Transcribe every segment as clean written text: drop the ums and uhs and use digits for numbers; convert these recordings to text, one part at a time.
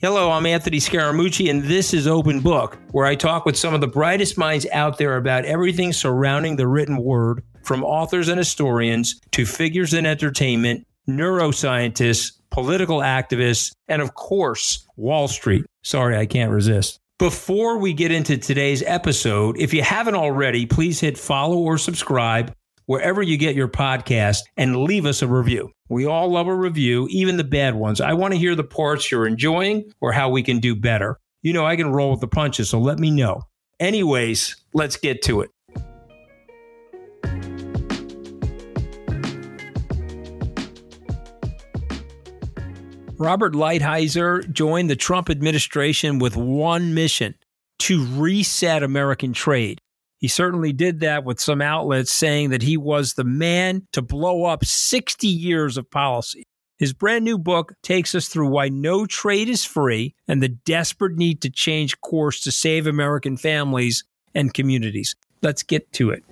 Hello, I'm Anthony Scaramucci, and this is Open Book, where I talk with some of the brightest minds out there about everything surrounding the written word, from authors and historians to figures in entertainment, neuroscientists, political activists, and of course, Wall Street. Sorry, I can't resist. Before we get into today's episode, if you haven't already, please hit follow or subscribe wherever you get your podcast and leave us a review. We all love a review, even the bad ones. I want to hear the parts you're enjoying or how we can do better. You know, I can roll with the punches, so let me know. Anyways, let's get to it. Robert Lighthizer joined the Trump administration with one mission: to reset American trade. He certainly did that, with some outlets saying that he was the man to blow up 60 years of policy. His brand new book takes us through why no trade is free and the desperate need to change course to save American families and communities. Let's get to it.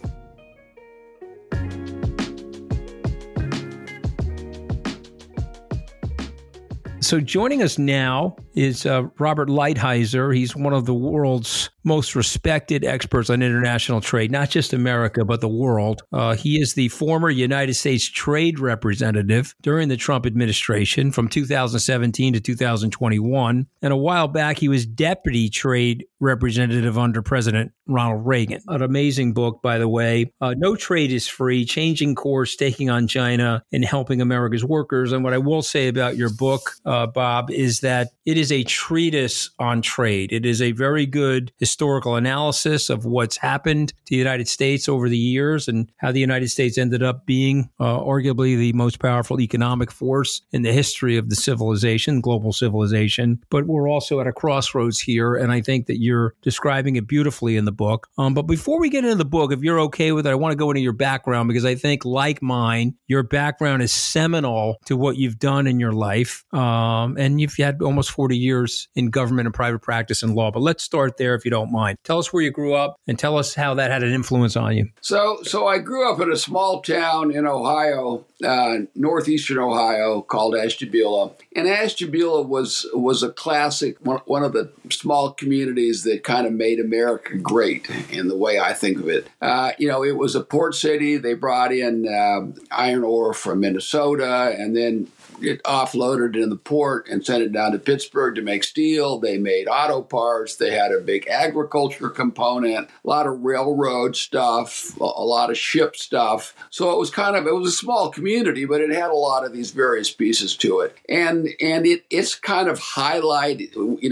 So joining us now is Robert Lighthizer. He's one of the world's most respected experts on international trade, not just America, but the world. He is the former United States Trade Representative during the Trump administration from 2017 to 2021. And a while back, he was Deputy Trade Representative under President Ronald Reagan. An amazing book, by the way. No Trade is Free: Changing Course, Taking on China, and Helping America's Workers. And what I will say about your book, Bob, is that it is a treatise on trade. It is a very good historical analysis of what's happened to the United States over the years and how the United States ended up being arguably the most powerful economic force in the history of the civilization, global civilization. But we're also at a crossroads here, and I think that you're describing it beautifully in the book. But before we get into the book, if you're okay with it, I want to go into your background, because I think, like mine, your background is seminal to what you've done in your life. And you've had almost 40 years in government and private practice and law. But let's start there, if you don't mind. Tell us where you grew up and tell us how that had an influence on you. So I grew up in a small town in Ohio, northeastern Ohio, called Ashtabula. And Ashtabula was a classic, one of the small communities that kind of made America great in the way I think of it. It was a port city. They brought in iron ore from Minnesota, and then it offloaded in the port and sent it down to Pittsburgh to make steel. They made auto parts. They had a big agriculture component, a lot of railroad stuff, a lot of ship stuff. So it was a small community, but it had a lot of these various pieces to it. And it's kind of highlighted,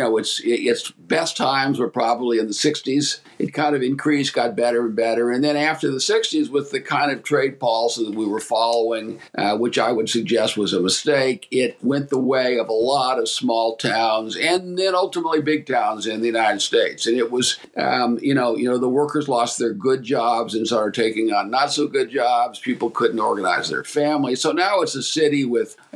its best times were probably in the 60s. It kind of increased, got better and better. And then after the 60s, with the kind of trade policy that we were following, which I would suggest was a mistake, it went the way of a lot of small towns and then ultimately big towns in the United States. And it was, the workers lost their good jobs and started taking on not so good jobs. People couldn't organize their families. So now it's a city with, a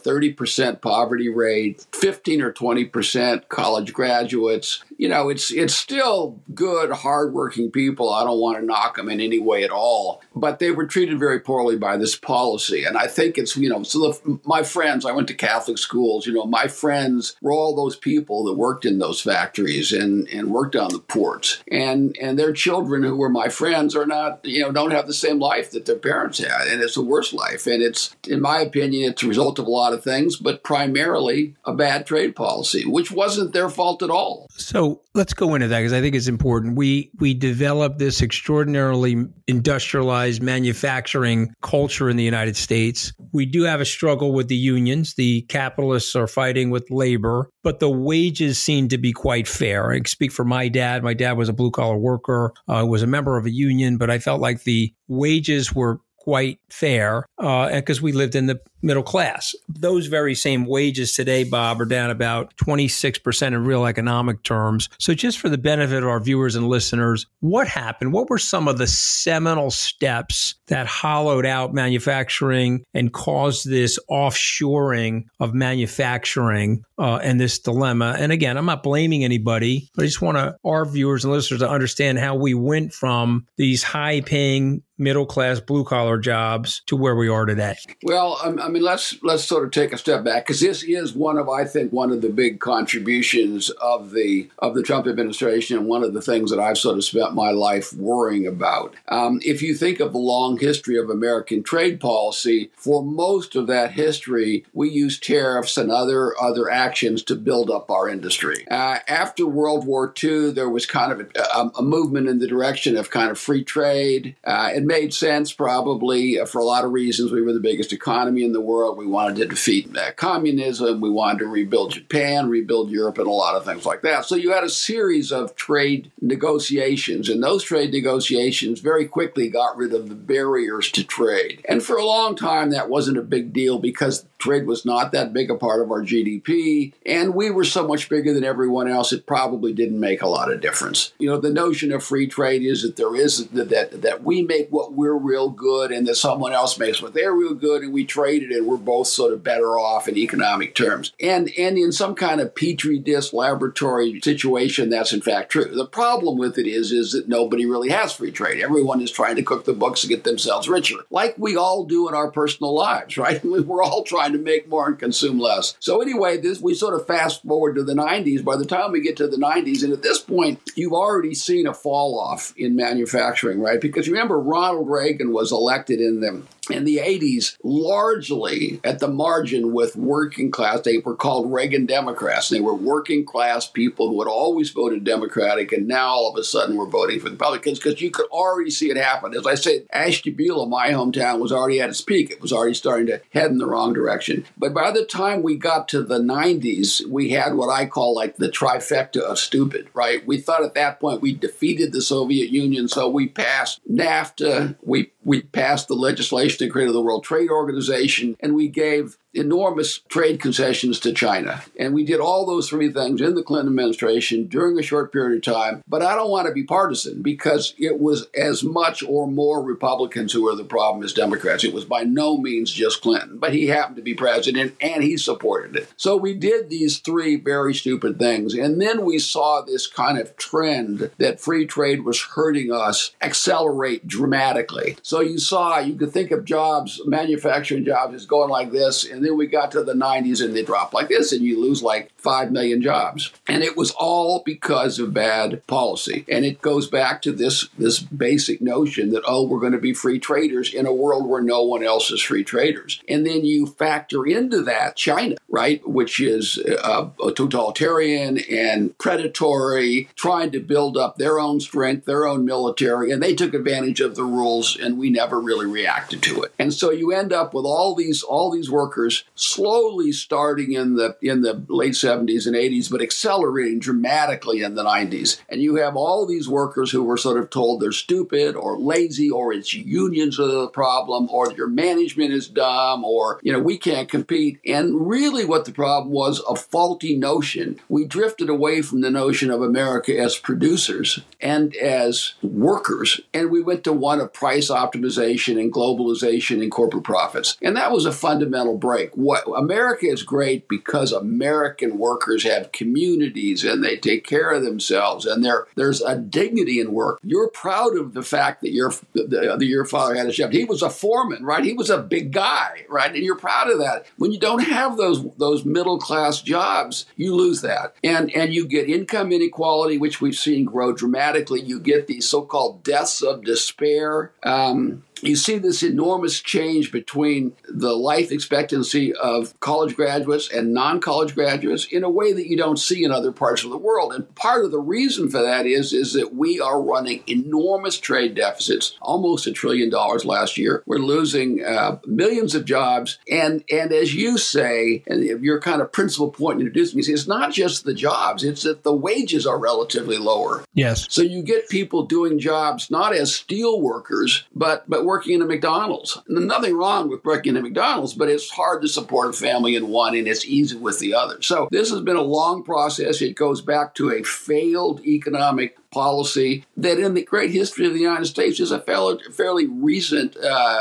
30% poverty rate, 15 or 20% college graduates. It's still good, hardworking people. I don't want to knock them in any way at all. But they were treated very poorly by this policy. And I think it's, my friends, I went to Catholic schools, my friends were all those people that worked in those factories and worked on the ports. And their children, who were my friends, are not, don't have the same life that their parents had. And it's a worse life. And it's, in my opinion, it's a result of a lot of things, but primarily a bad trade policy, which wasn't their fault at all. So let's go into that, because I think it's important. We developed this extraordinarily industrialized manufacturing culture in the United States. We do have a struggle with the unions. The capitalists are fighting with labor, but the wages seem to be quite fair. I speak for my dad. My dad was a blue-collar worker, was a member of a union, but I felt like the wages were quite fair because we lived in the middle class. Those very same wages today, Bob, are down about 26% in real economic terms. So just for the benefit of our viewers and listeners, what happened? What were some of the seminal steps that hollowed out manufacturing and caused this offshoring of manufacturing and this dilemma? And again, I'm not blaming anybody, but I just want our viewers and listeners to understand how we went from these high-paying middle-class, blue-collar jobs to where we are today? Well, I mean, let's sort of take a step back, because this is one of the big contributions of the Trump administration, and one of the things that I've sort of spent my life worrying about. If you think of the long history of American trade policy, for most of that history, we used tariffs and other actions to build up our industry. After World War II, there was kind of a movement in the direction of kind of free trade. It made sense, probably, for a lot of reasons. We were the biggest economy in the world. We wanted to defeat communism. We wanted to rebuild Japan, rebuild Europe, and a lot of things like that. So you had a series of trade negotiations, and those trade negotiations very quickly got rid of the barriers to trade. And for a long time, that wasn't a big deal, because trade was not that big a part of our GDP, and we were so much bigger than everyone else, it probably didn't make a lot of difference. You know, the notion of free trade is that there is that we make what we're real good, and that someone else makes what they're real good, and we trade it, and we're both sort of better off in economic terms. And in some kind of petri dish laboratory situation, that's in fact true. The problem with it is that nobody really has free trade. Everyone is trying to cook the books to get themselves richer, like we all do in our personal lives, right? We're all trying to make more and consume less. So anyway, we sort of fast forward to the 90s. By the time we get to the 90s, and at this point, you've already seen a fall off in manufacturing, right? Because remember, Ronald Reagan was elected in the 80s, largely at the margin with working class. They were called Reagan Democrats. They were working class people who had always voted Democratic, and now all of a sudden were voting for the Republicans, because you could already see it happen. As I said, Ashtabula, my hometown, was already at its peak. It was already starting to head in the wrong direction. But by the time we got to the 90s, we had what I call like the trifecta of stupid, right? We thought at that point we defeated the Soviet Union, so we passed NAFTA, we passed the legislation that created the World Trade Organization, and we gave enormous trade concessions to China. And we did all those three things in the Clinton administration during a short period of time. But I don't want to be partisan, because it was as much or more Republicans who were the problem as Democrats. It was by no means just Clinton, but he happened to be president and he supported it. So we did these three very stupid things. And then we saw this kind of trend that free trade was hurting us accelerate dramatically. So you could think of jobs, manufacturing jobs, as going like this. And then we got to the 90s and they dropped like this, and you lose like 5 million jobs. And it was all because of bad policy. And it goes back to this basic notion that, we're going to be free traders in a world where no one else is free traders. And then you factor into that China, right, which is a totalitarian and predatory, trying to build up their own strength, their own military, and they took advantage of the rules, and we never really reacted to it. And so you end up with all these workers slowly starting in the late 70s and 80s, but accelerating dramatically in the 90s. And you have all these workers who were sort of told they're stupid or lazy, or it's unions are the problem, or your management is dumb, or, we can't compete. And really what the problem was, a faulty notion. We drifted away from the notion of America as producers and as workers, and we went to one of price optimization and globalization and corporate profits. And that was a fundamental break. America is great because American workers have communities and they take care of themselves, and there's a dignity in work. You're proud of the fact that your father had a job. He was a foreman, right? He was a big guy, right? And you're proud of that. When you don't have those middle class jobs, you lose that, and you get income inequality, which we've seen grow dramatically. You get these so-called deaths of despair. You see this enormous change between the life expectancy of college graduates and non-college graduates in a way that you don't see in other parts of the world. And part of the reason for that is that we are running enormous trade deficits, almost $1 trillion last year. We're losing millions of jobs. And as you say, and your kind of principal point in introducing me, it's not just the jobs, it's that the wages are relatively lower. Yes. So you get people doing jobs not as steel workers, but working in a McDonald's. And nothing wrong with working in a McDonald's, but it's hard to support a family in one, and it's easy with the other. So this has been a long process. It goes back to a failed economic policy that in the great history of the United States is a fairly recent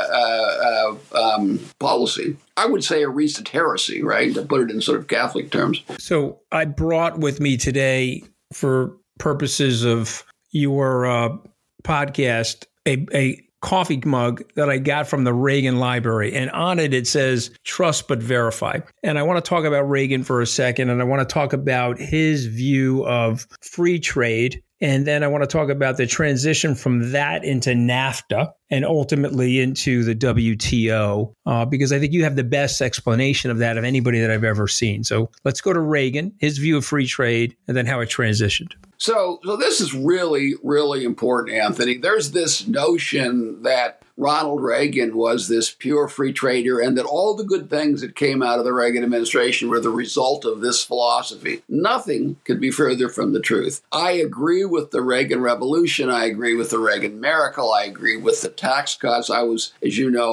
policy. I would say a recent heresy, right, to put it in sort of Catholic terms. So I brought with me today, for purposes of your podcast, a coffee mug that I got from the Reagan Library. And on it says, trust but verify. And I want to talk about Reagan for a second. And I want to talk about his view of free trade. And then I want to talk about the transition from that into NAFTA and ultimately into the WTO, because I think you have the best explanation of that of anybody that I've ever seen. So let's go to Reagan, his view of free trade, and then how it transitioned. So this is really, really important, Anthony. There's this notion that Ronald Reagan was this pure free trader and that all the good things that came out of the Reagan administration were the result of this philosophy. Nothing could be further from the truth. I agree with the Reagan Revolution. I agree with the Reagan miracle. I agree with the tax cuts. I was, as you know,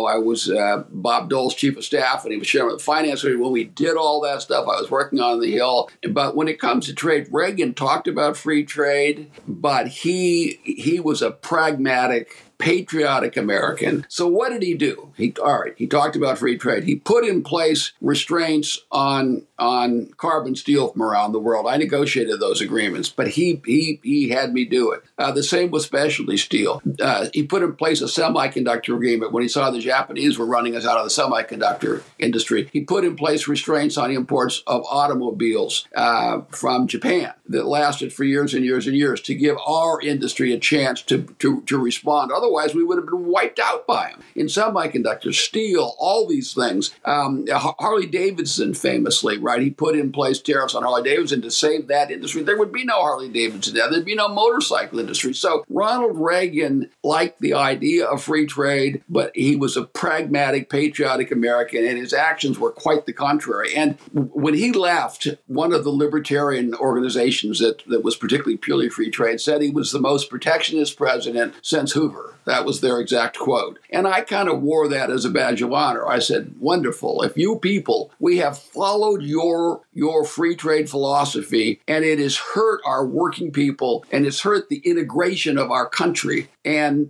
Bob Dole's chief of staff and he was chairman of the finance committee. When we did all that stuff, I was working on the Hill. But when it comes to trade, Reagan talked about free trade, but he was a pragmatic, patriotic American. So what did he do? He talked about free trade. He put in place restraints on carbon steel from around the world. I negotiated those agreements, but he had me do it. The same with specialty steel. He put in place a semiconductor agreement when he saw the Japanese were running us out of the semiconductor industry. He put in place restraints on imports of automobiles from Japan that lasted for years and years and years to give our industry a chance to respond. Otherwise, we would have been wiped out by them. In semiconductors, steel, all these things. Harley Davidson famously, right? He put in place tariffs on Harley Davidson to save that industry. There would be no Harley Davidson now. There'd be no motorcycle industry. So Ronald Reagan liked the idea of free trade, but he was a pragmatic, patriotic American, and his actions were quite the contrary. And when he left, one of the libertarian organizations that was particularly purely free trade said he was the most protectionist president since Hoover. That was their exact quote. And I kind of wore that as a badge of honor. I said, wonderful. If you people, we have followed your free trade philosophy, and it has hurt our working people, and it's hurt the integration of our country. And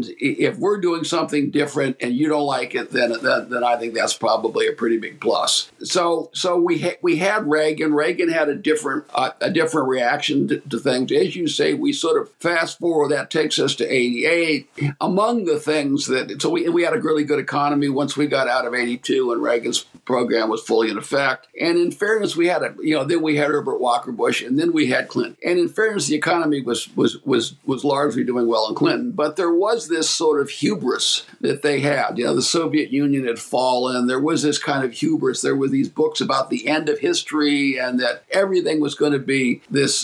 if we're doing something different and you don't like it, then I think that's probably a pretty big plus. So we had Reagan. Reagan had a different reaction to things. As you say, we sort of fast forward. That takes us to 88. Among the things we had a really good economy once we got out of 82 and Reagan's program was fully in effect. And in fairness, then we had Herbert Walker Bush, and then we had Clinton. And in fairness, the economy was largely doing well in Clinton. But there was this sort of hubris that they had. The Soviet Union had fallen. There was this kind of hubris. There were these books about the end of history and that everything was going to be this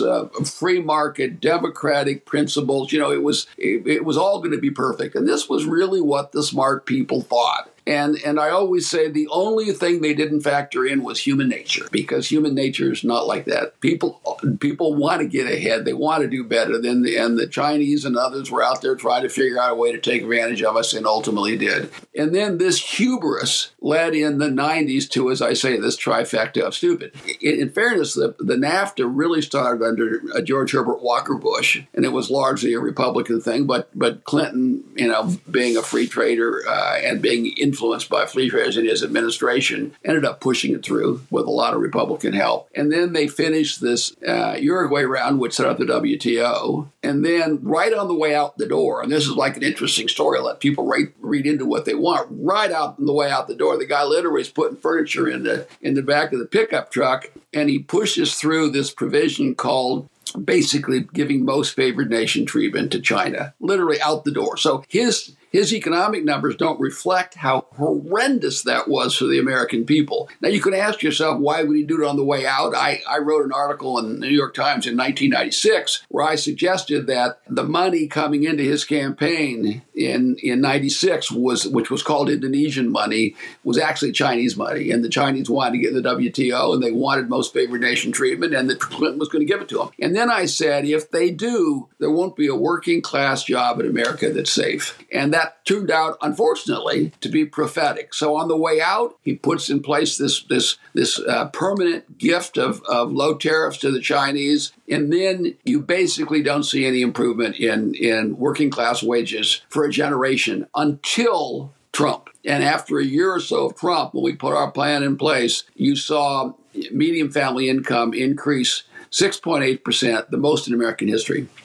free market, democratic principles. It was all going to be perfect. And this was really what the smart people thought. And I always say the only thing they didn't factor in was human nature, because human nature is not like that. People want to get ahead. They want to do better. And the Chinese and others were out there trying to figure out a way to take advantage of us and ultimately did. And then this hubris led in the 90s to, as I say, this trifecta of stupid. In fairness, the NAFTA really started under George Herbert Walker Bush, and it was largely a Republican thing. But Clinton, being a free trader and being influenced by free traders in his administration, ended up pushing it through with a lot of Republican help. And then they finished this Uruguay round, which set up the WTO. And then right on the way out the door, and this is like an interesting story, I'll let people read into what they want. Right out on the way out the door, the guy literally is putting furniture in the back of the pickup truck, and he pushes through this provision called basically giving most favored nation treatment to China, literally out the door. So his economic numbers don't reflect how horrendous that was for the American people. Now, you can ask yourself, why would he do it on the way out? I wrote an article in the New York Times in 1996 where I suggested that the money coming into his campaign in 96, which was called Indonesian money, was actually Chinese money. And the Chinese wanted to get in the WTO, and they wanted most favored nation treatment, and that Clinton was going to give it to them. And then I said, if they do, there won't be a working class job in America that's safe. And that turned out, unfortunately, to be prophetic. So on the way out, he puts in place this permanent gift of low tariffs to the Chinese. And then you basically don't see any improvement in working class wages for a generation until Trump. And after a year or so of Trump, when we put our plan in place, you saw median family income increase 6.8%, the most in American history.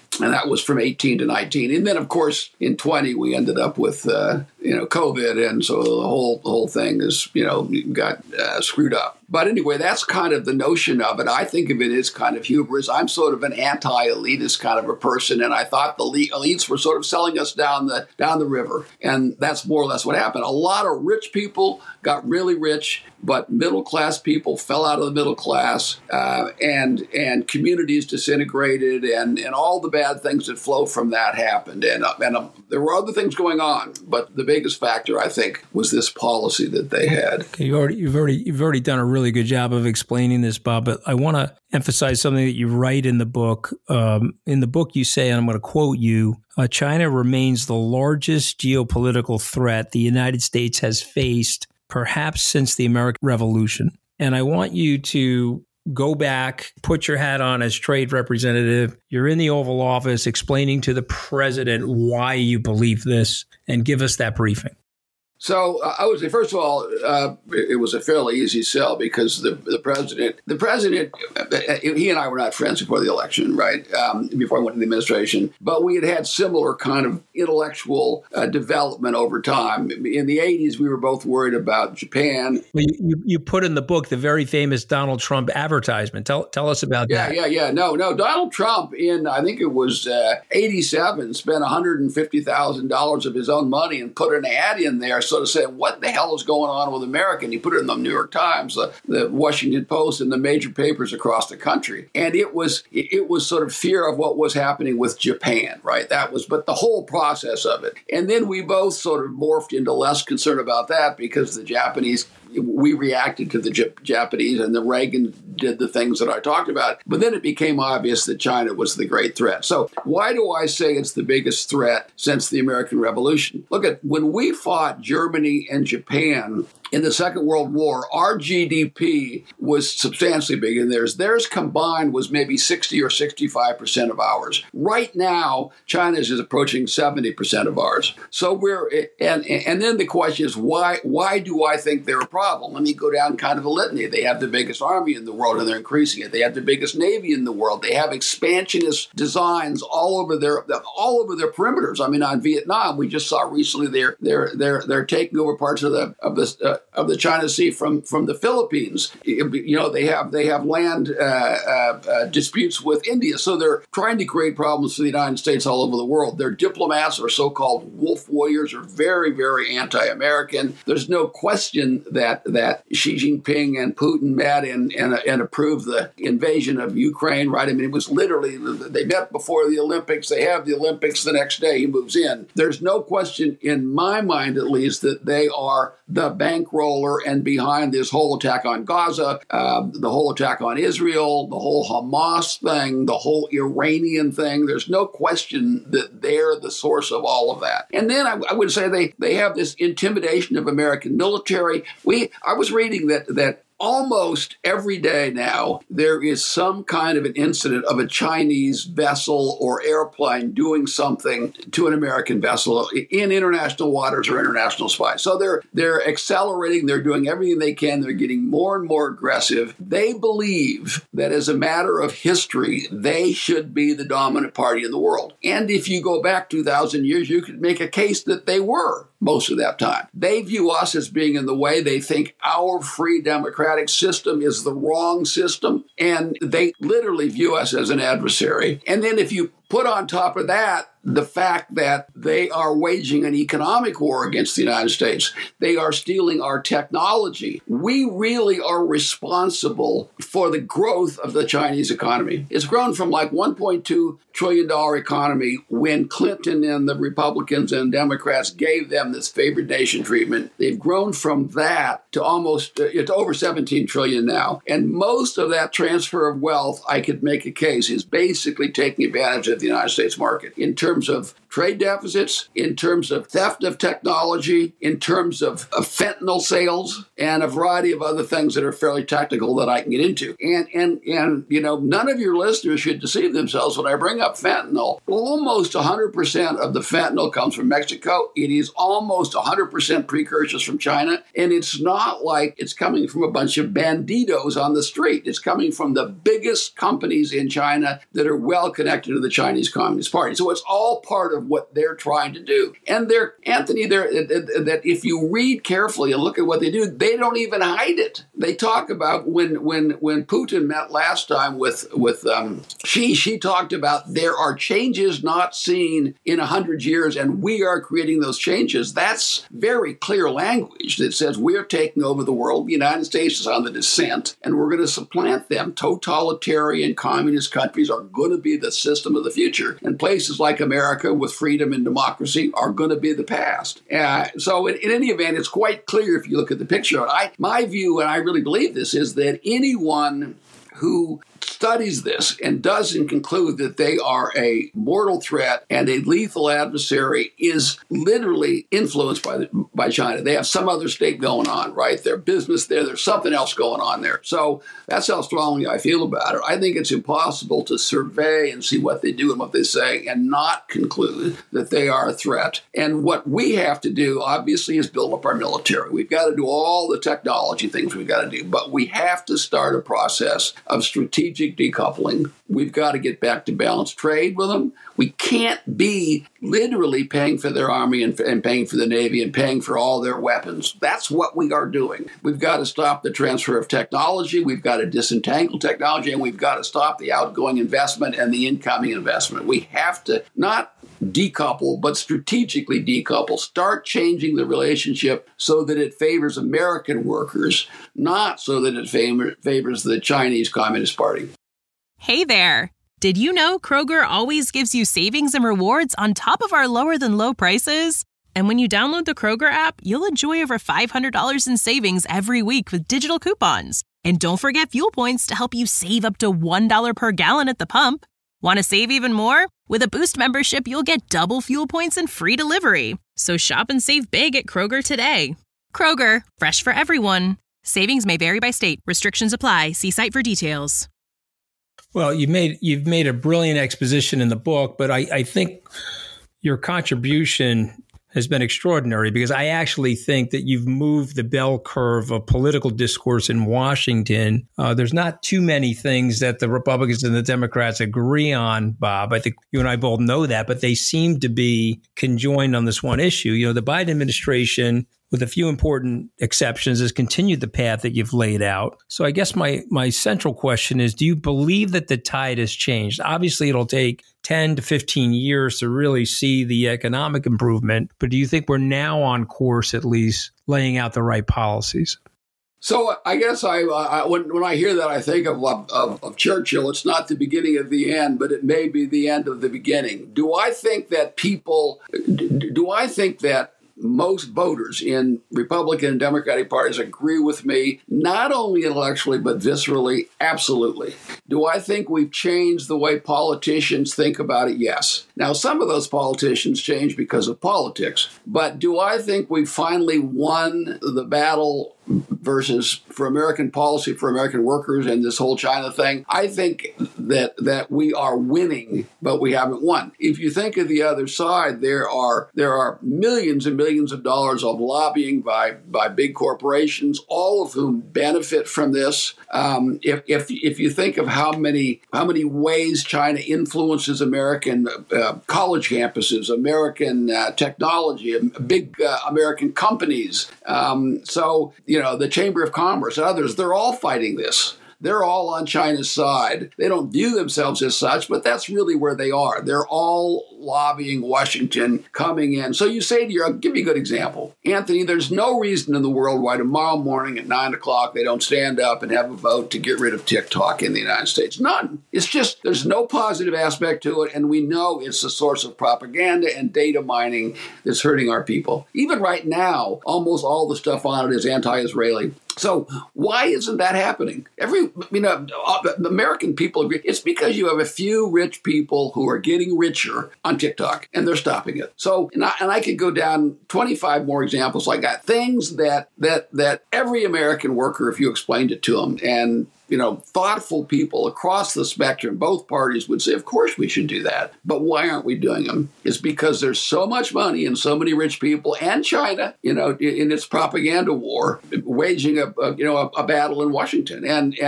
And that was from 18 to 19. And then, of course, in 20, we ended up with, COVID. And so the whole thing is, got screwed up. But anyway, that's kind of the notion of it. I think of it as kind of hubris. I'm sort of an anti-elitist kind of a person, and I thought the elites were sort of selling us down the river. And that's more or less what happened. A lot of rich people got really rich, but middle-class people fell out of the middle class, and communities disintegrated, and all the bad things that flow from that happened. And there were other things going on, but the biggest factor, I think, was this policy that they had. Okay, you've already done a really good job of explaining this, Bob, but I want to emphasize something that you write in the book. In the book, you say, and I'm going to quote you, China remains the largest geopolitical threat the United States has faced, perhaps since the American Revolution. And I want you to go back, put your hat on as trade representative. You're in the Oval Office explaining to the president why you believe this, and give us that briefing. So I would say, first of all, it was a fairly easy sell because the president, he and I were not friends before the election, right? Before I went to the administration, but we had similar kind of intellectual development over time. In the 80s, we were both worried about Japan. Well, you put in the book the very famous Donald Trump advertisement. Tell us about that. Yeah. No. Donald Trump I think it was 87, spent $150,000 of his own money and put an ad in there sort of saying, what the hell is going on with America? And he put it in the New York Times, the Washington Post, and the major papers across the country. And it was sort of fear of what was happening with Japan, right? But the whole process of it. And then we both sort of morphed into less concern about that because the Japanese, we reacted to the Japanese, and the Reagan did the things that I talked about. But then it became obvious that China was the great threat. So why do I say it's the biggest threat since the American Revolution? Look at when we fought Germany and Japan in the Second World War, our GDP was substantially bigger than theirs. Theirs combined was maybe 60 or 65% of ours. Right now, China's is approaching 70% of ours. So and then the question is, why do I think they're a problem? Let me go down kind of a litany. They have the biggest army in the world, and they're increasing it. They have the biggest navy in the world. They have expansionist designs all over their perimeters. I mean, on Vietnam, we just saw recently they're taking over parts of the China Sea from the Philippines. They have land disputes with India, so they're trying to create problems for the United States all over the world. Their diplomats, or so-called wolf warriors, are very, very anti-American. There's no question that Xi Jinping and Putin met and approved the invasion of Ukraine, right? I mean, it was literally, they met before the Olympics. They have the Olympics the next day. He moves in. There's no question, in my mind at least, that they are the bankroller and behind this whole attack on Gaza, the whole attack on Israel, the whole Hamas thing, the whole Iranian thing. There's no question that they're the source of all of that. And then I would say they have this intimidation of American military. I was reading that almost every day now, there is some kind of an incident of a Chinese vessel or airplane doing something to an American vessel in international waters or international spies. So they're accelerating. They're doing everything they can. They're getting more and more aggressive. They believe that as a matter of history, they should be the dominant party in the world. And if you go back 2,000 years, you could make a case that they were most of that time. They view us as being in the way. They think our free democratic system is the wrong system, and they literally view us as an adversary. And then if you put on top of that the fact that they are waging an economic war against the United States, they are stealing our technology. We really are responsible for the growth of the Chinese economy. It's grown from like $1.2 trillion economy when Clinton and the Republicans and Democrats gave them this favored nation treatment. They've grown from that to almost it's over 17 trillion now. And most of that transfer of wealth, I could make a case, is basically taking advantage of the United States market in terms of trade deficits, in terms of theft of technology, in terms of fentanyl sales, and a variety of other things that are fairly technical that I can get into. And none of your listeners should deceive themselves when I bring up fentanyl. Almost 100% of the fentanyl comes from Mexico. It is almost 100% precursors from China. And it's not like it's coming from a bunch of banditos on the street. It's coming from the biggest companies in China that are well connected to the Chinese Communist Party. So it's all part of what they're trying to do. And that if you read carefully and look at what they do, they don't even hide it. They talk about when Putin met last time with Xi, she talked about there are changes not seen in 100 years, and we are creating those changes. That's very clear language that says we're taking over the world. The United States is on the descent, and we're going to supplant them. Totalitarian communist countries are going to be the system of the future, and places like America with freedom and democracy are going to be the past. So in any event, it's quite clear if you look at the picture. My view, and I really believe this, is that anyone who studies this and doesn't conclude that they are a mortal threat and a lethal adversary is literally influenced by China. They have some other state going on, right? Their business there, there's something else going on there. So that's how strongly I feel about it. I think it's impossible to survey and see what they do and what they say and not conclude that they are a threat. And what we have to do, obviously, is build up our military. We've got to do all the technology things we've got to do, but we have to start a process of strategic decoupling. We've got to get back to balanced trade with them. We can't be literally paying for their army and paying for the Navy and paying for all their weapons. That's what we are doing. We've got to stop the transfer of technology. We've got to disentangle technology, and we've got to stop the outgoing investment and the incoming investment. We have to not decouple, but strategically decouple. Start changing the relationship so that it favors American workers, not so that it favors the Chinese Communist Party. Hey there. Did you know Kroger always gives you savings and rewards on top of our lower than low prices? And when you download the Kroger app, you'll enjoy over $500 in savings every week with digital coupons. And don't forget fuel points to help you save up to $1 per gallon at the pump. Want to save even more? With a Boost membership, you'll get double fuel points and free delivery. So shop and save big at Kroger today. Kroger, fresh for everyone. Savings may vary by state. Restrictions apply. See site for details. Well, you've made a brilliant exposition in the book, but I think your contribution has been extraordinary because I actually think that you've moved the bell curve of political discourse in Washington. There's not too many things that the Republicans and the Democrats agree on, Bob. I think you and I both know that, but they seem to be conjoined on this one issue. You know, the Biden administration, with a few important exceptions, has continued the path that you've laid out. So I guess my central question is, do you believe that the tide has changed? Obviously, it'll take 10 to 15 years to really see the economic improvement, but do you think we're now on course, at least, laying out the right policies? So I guess when I hear that, I think of Churchill. It's not the beginning of the end, but it may be the end of the beginning. Do I think that most voters in Republican and Democratic parties agree with me, not only intellectually, but viscerally? Absolutely. Do I think we've changed the way politicians think about it? Yes. Now, some of those politicians changed because of politics, but do I think we finally won the battle versus for American policy, for American workers and this whole China thing? I think that we are winning, but we haven't won. If you think of the other side, there are millions and millions of dollars of lobbying by big corporations, all of whom benefit from this. If you think of how many ways China influences American college campuses, American technology, big American companies, the Chamber of Commerce and others, they're all fighting this. They're all on China's side. They don't view themselves as such, but that's really where they are. They're all lobbying Washington, coming in. So you say to your, I'll give you a good example. Anthony, there's no reason in the world why tomorrow morning at 9 o'clock they don't stand up and have a vote to get rid of TikTok in the United States. None. It's just there's no positive aspect to it, and we know it's a source of propaganda and data mining that's hurting our people. Even right now, almost all the stuff on it is anti-Israeli. So why isn't that happening? The American people agree. It's because you have a few rich people who are getting richer on TikTok, and they're stopping it. So, and I could go down 25 more examples like that. Things that every American worker, if you explained it to them, and thoughtful people across the spectrum, both parties would say, of course we should do that. But why aren't we doing them? It's because there's so much money and so many rich people, and China, in its propaganda war, waging a battle in Washington.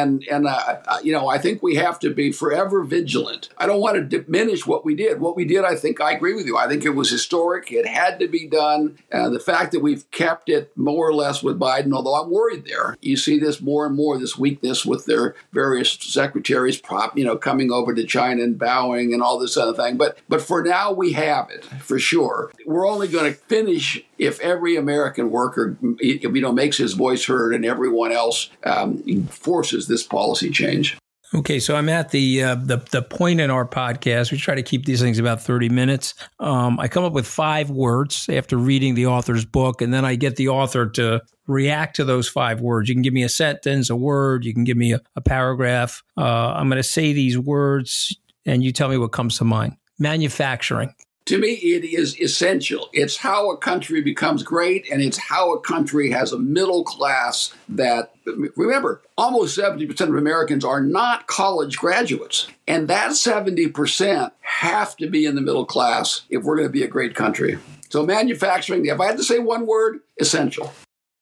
I think we have to be forever vigilant. I don't want to diminish what we did. What we did, I agree with you. I think it was historic. It had to be done. The fact that we've kept it more or less with Biden, although I'm worried there. You see this more and more, this weakness with their various secretaries coming over to China and bowing and all this other thing. But for now, we have it, for sure. We're only going to finish if every American worker makes his voice heard and everyone else forces this policy change. Okay, so I'm at the point in our podcast. We try to keep these things about 30 minutes. I come up with 5 words after reading the author's book, and then I get the author to react to those 5 words. You can give me a sentence, a word. You can give me a paragraph. I'm going to say these words, and you tell me what comes to mind. Manufacturing. To me, it is essential. It's how a country becomes great, and it's how a country has a middle class that, remember, almost 70% of Americans are not college graduates. And that 70% have to be in the middle class if we're going to be a great country. So manufacturing, if I had to say one word, essential.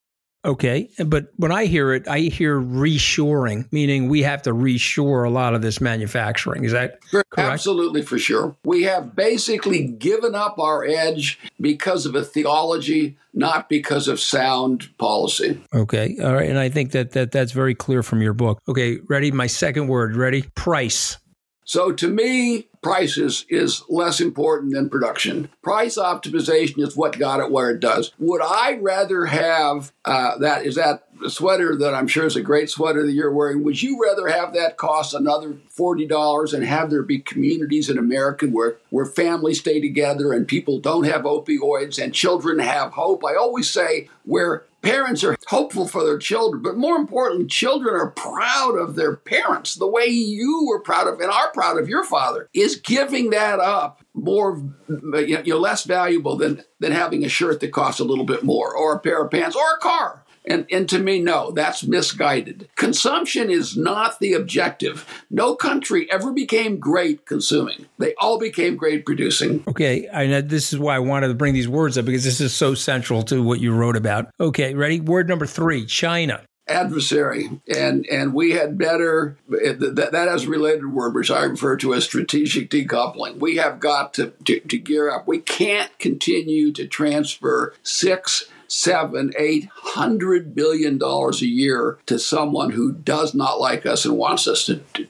Okay, but when I hear it, I hear reshoring, meaning we have to reshore a lot of this manufacturing. Is that correct? Absolutely, for sure. We have basically given up our edge because of a theology, not because of sound policy. Okay, all right, and I think that's very clear from your book. Okay, ready? My second word, ready? Price. So to me, price is less important than production. Price optimization is what got it where it does. Would I rather have that sweater that I'm sure is a great sweater that you're wearing, would you rather have that cost another $40 and have there be communities in America where families stay together and people don't have opioids and children have hope? I always say where parents are hopeful for their children, but more importantly, children are proud of their parents the way you were proud of and are proud of your father. Is giving that up more, less valuable than having a shirt that costs a little bit more, or a pair of pants, or a car? And to me, no, that's misguided. Consumption is not the objective. No country ever became great consuming. They all became great producing. Okay, I know this is why I wanted to bring these words up, because this is so central to what you wrote about. Okay, ready? Word number 3, China. Adversary. And we had better, that has a related word, which I refer to as strategic decoupling. We have got to gear up. We can't continue to transfer $600, $700, $800 billion a year to someone who does not like us and wants us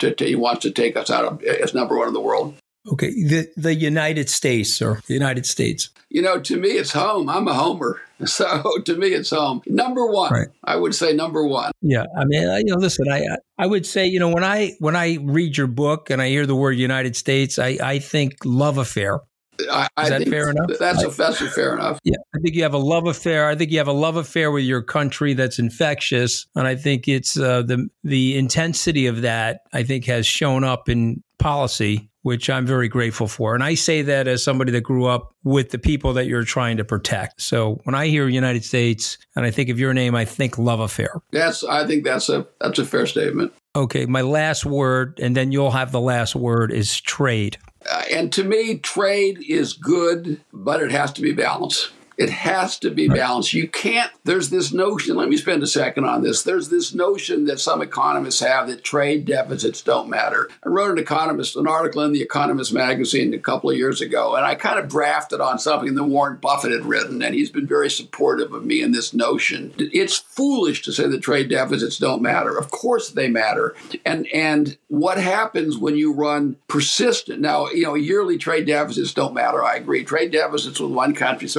to take us out of as number one in the world. Okay, the United States, sir. The United States. To me, it's home. I'm a homer. So to me, it's home. Number one, right. I would say number one. Yeah. I mean, listen, I would say, when I read your book and I hear the word United States, I think love affair. Is that fair enough? That's fair enough. Yeah, I think you have a love affair. I think you have a love affair with your country that's infectious, and I think it's the intensity of that. I think has shown up in policy, which I'm very grateful for. And I say that as somebody that grew up with the people that you're trying to protect. So when I hear United States and I think of your name, I think love affair. I think that's a fair statement. Okay, my last word, and then you'll have the last word, is trade. And to me, trade is good, but it has to be balanced. It has to be balanced. You can't, there's this notion, let me spend a second on this. There's this notion that some economists have that trade deficits don't matter. I wrote an article in The Economist magazine a couple of years ago, and I kind of drafted on something that Warren Buffett had written, and he's been very supportive of me in this notion. It's foolish to say that trade deficits don't matter. Of course they matter. And what happens when you run persistent, now, yearly trade deficits don't matter. I agree. Trade deficits with one country, surplus with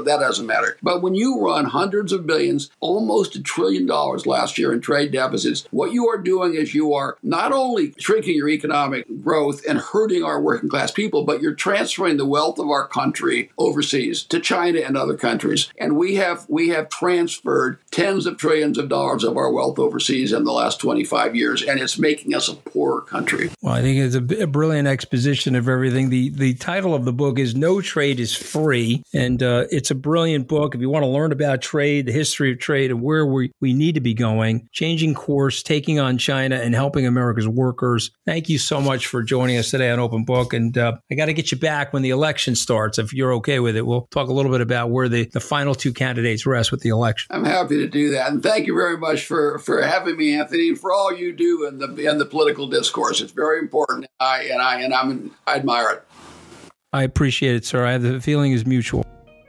that doesn't matter. But when you run hundreds of billions, almost $1 trillion last year in trade deficits, what you are doing is you are not only shrinking your economic growth and hurting our working class people, but you're transferring the wealth of our country overseas to China and other countries. And we have transferred tens of trillions of dollars of our wealth overseas in the last 25 years, and it's making us a poorer country. Well, I think it's a brilliant exposition of everything. The title of the book is No Trade is Free, and it's a brilliant book. If you want to learn about trade, the history of trade, and where we need to be going, changing course, taking on China, and helping America's workers. Thank you so much for joining us today on Open Book, and I got to get you back when the election starts, if you're okay with it. We'll talk a little bit about where the final two candidates rest with the election. I'm happy to do that, and thank you very much for having me, Anthony, and for all you do in the political discourse. It's very important. I admire it. I appreciate it, sir. The feeling is mutual.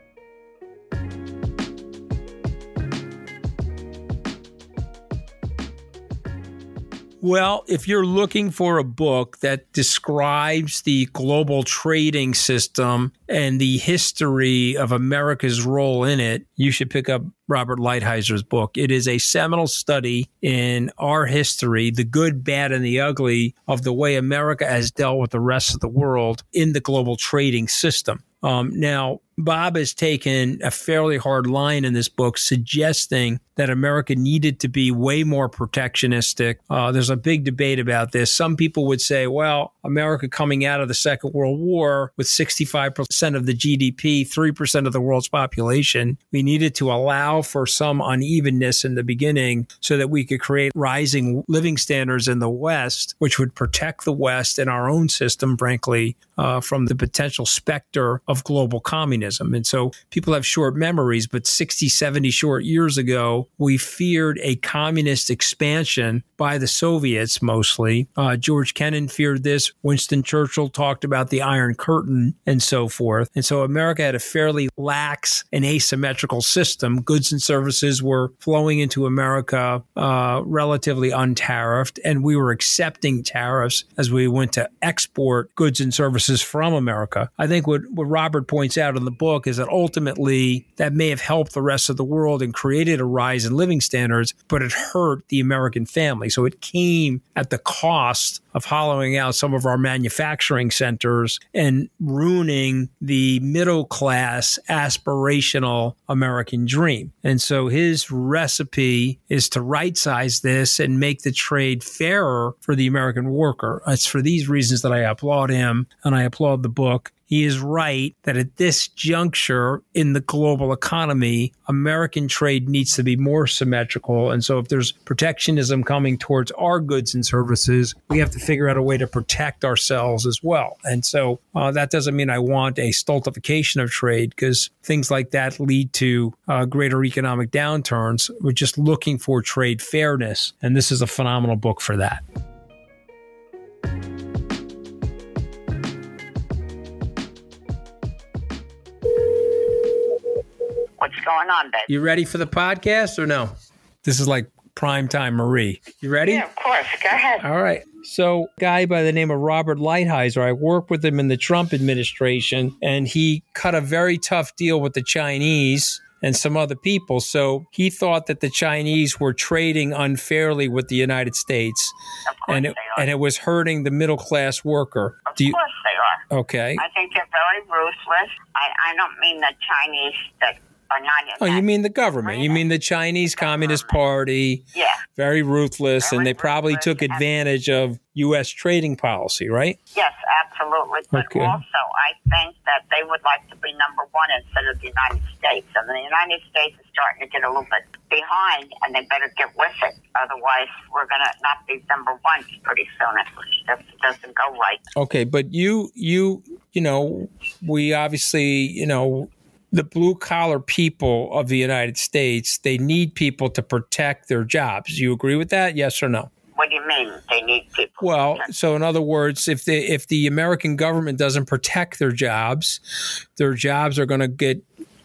Well, if you're looking for a book that describes the global trading system and the history of America's role in it, you should pick up Robert Lighthizer' book. It is a seminal study in our history, the good, bad, and the ugly of the way America has dealt with the rest of the world in the global trading system. Now, Bob has taken a fairly hard line in this book, suggesting that America needed to be way more protectionistic. There's a big debate about this. Some people would say, well, America coming out of the Second World War with 65% of the GDP, 3% of the world's population, we needed to allow for some unevenness in the beginning so that we could create rising living standards in the West, which would protect the West and our own system, frankly, from the potential specter of global communism. And so people have short memories, but 60, 70 short years ago, we feared a communist expansion by the Soviets mostly. George Kennan feared this. Winston Churchill talked about the Iron Curtain and so forth. And so America had a fairly lax and asymmetrical system. Goods and services were flowing into America relatively untariffed, and we were accepting tariffs as we went to export goods and services from America. I think what Robert points out in the book is that ultimately that may have helped the rest of the world and created a rise in living standards, but it hurt the American family. So it came at the cost of hollowing out some of our manufacturing centers and ruining the middle class aspirational American dream. And so his recipe is to right-size this and make the trade fairer for the American worker. It's for these reasons that I applaud him and I applaud the book. He is right that at this juncture in the global economy, American trade needs to be more symmetrical. And so if there's protectionism coming towards our goods and services, we have to figure out a way to protect ourselves as well. And so that doesn't mean I want a stultification of trade, because things like that lead to greater economic downturns. We're just looking for trade fairness. And this is a phenomenal book for that. What's going on, babe? You ready for the podcast or no? This is like primetime Marie. You ready? Yeah, of course. Go ahead. All right. So a guy by the name of Robert Lighthizer, I worked with him in the Trump administration, and he cut a very tough deal with the Chinese and some other people. So he thought that the Chinese were trading unfairly with the United States, and it was hurting the middle class worker. Of course they are. Okay. I think they're very ruthless. I don't mean the Chinese that are not in you mean the government. You mean the Chinese Communist Party. Yeah. Very ruthless, and they probably took advantage of U.S. trading policy, right? Yes, absolutely. But Okay. also, I think that they would like to be number one instead of the United States. And the United States is starting to get a little bit behind, and they better get with it. Otherwise, we're going to not be number one pretty soon. It doesn't go right. Okay, but you know, we obviously, the blue-collar people of the United States, they need people to protect their jobs. You agree with that? Yes or no? What do you mean they need people? Well, so in other words, if the American government doesn't protect their jobs are going to get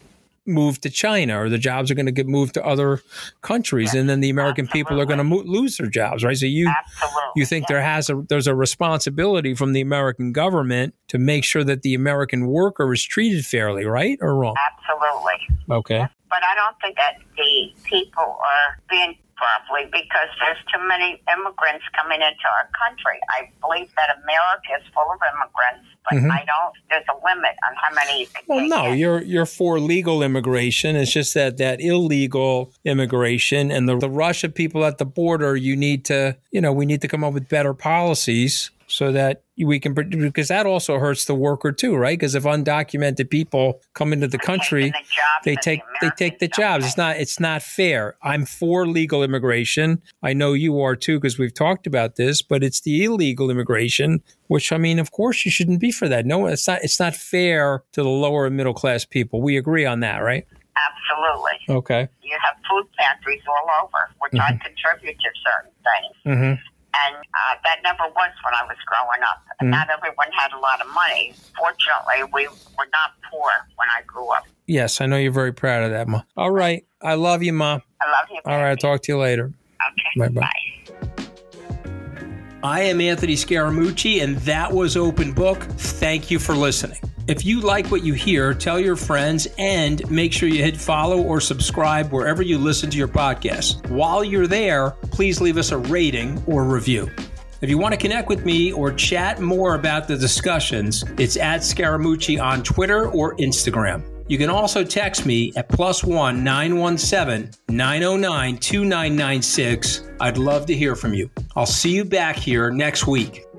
moved to China, or the jobs are going to get moved to other countries, and then the American people are going to lose their jobs, right? So you think there's a responsibility from the American government to make sure that the American worker is treated fairly, right, or wrong? Absolutely. Okay. But I don't think that the people are being properly, because there's too many immigrants coming into our country. I believe that America is full of immigrants, but there's a limit on how many you can take in. You're for legal immigration. It's just that illegal immigration and the rush of people at the border, we need to come up with better policies so that we can, because that also hurts the worker too, right? Because if undocumented people come into the country, they take the jobs. It's not fair. I'm for legal immigration. I know you are too, because we've talked about this, but it's the illegal immigration, which, I mean, of course you shouldn't be for that. No, it's not fair to the lower and middle class people. We agree on that, right? Absolutely. Okay. You have food pantries all over, which I contribute to certain things. And that never was when I was growing up. And not everyone had a lot of money. Fortunately, we were not poor when I grew up. Yes, I know you're very proud of that, Ma. All right. I love you, Ma. I love you, baby. All right. I'll talk to you later. Okay. Bye-bye. Bye. I am Anthony Scaramucci, and that was Open Book. Thank you for listening. If you like what you hear, tell your friends and make sure you hit follow or subscribe wherever you listen to your podcast. While you're there, please leave us a rating or review. If you want to connect with me or chat more about the discussions, it's at Scaramucci on Twitter or Instagram. You can also text me at +1 917 909 2996. I'd love to hear from you. I'll see you back here next week.